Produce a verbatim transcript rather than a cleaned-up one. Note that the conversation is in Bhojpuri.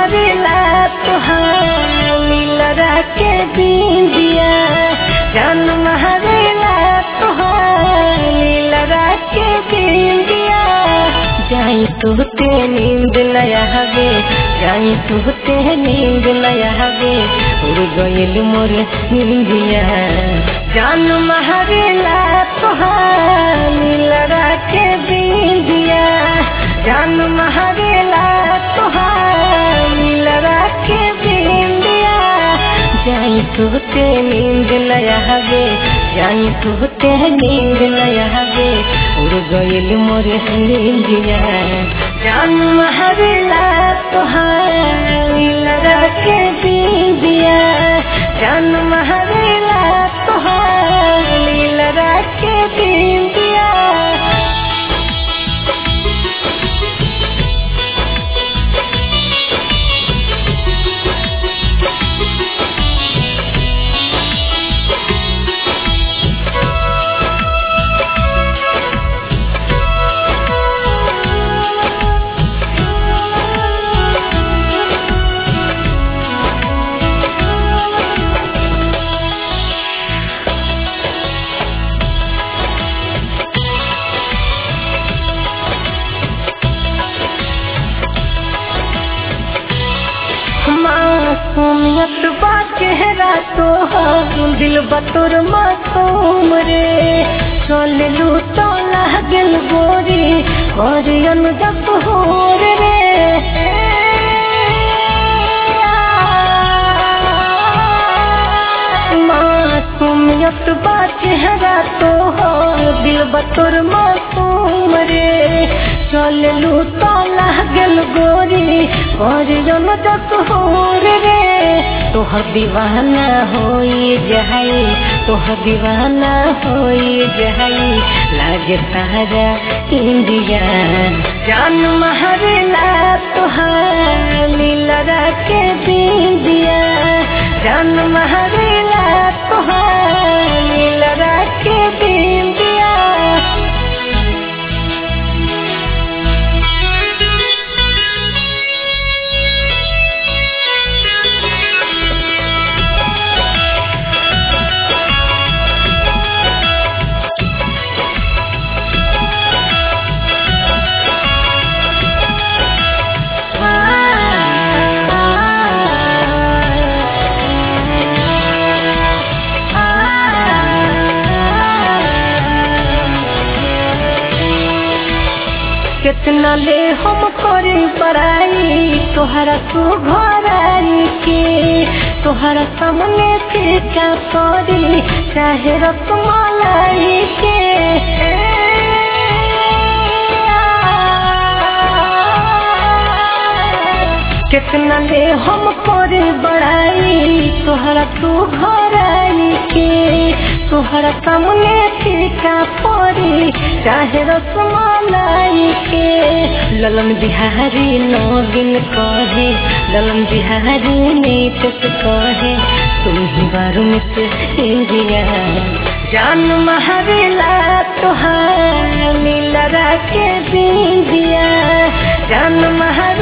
महरेला तुहार लीलरा के बिंदिया जान महरेला तुहार लीलरा के बिंदिया जाई तुहते नींद नया हवे जाई तुहते नींद नया हवे उड़ गइल मोर निंदिया जान महरेला तुहार लीलरा के बिंदिया जान महरेला तुहार लीलरा के बिंदिया जाई तुहते नींद नया हवे जाई तुहते नींद नया हवे उड़ गइल मोर निंदिया जान महरेला तुहार लीलरा के बिंदिया जान महरेला तुहार लीलरा के बिंदिया मासूमियत बा चेहरा तोहार दिल बतोर मासूम रे चल लू तो लागल गोरी और अनजप होर रे मासूमियत बा चेहरा तोहार दिल बतोर मासूम रे चल लू तो लागल गोरी और अनजप होर रे तोहर दीवाना होई जहाई तोहर दीवाना होई जहाई लागे तारा इंडिया जान महरेला तुहार लीलरा के बिंदिया जान महरेला तुहार लीलरा के बिंदिया कितना ले हम करे पराई तोहरा तू घराई के तोहरा सामने फीका पड़ी चाहे रसमलाई के कितना ले हम करे बड़ाई तोहरा तू घराई के तोहरा सामने फीका पड़ी चाहे रसमलाई के ललन बिहारी नौ दिन कहे ललन बिहारी नीत कहे तुम ही बारू मिस इंडिया जान महरेला तुहार लीलरा के बिंदिया जान महरेला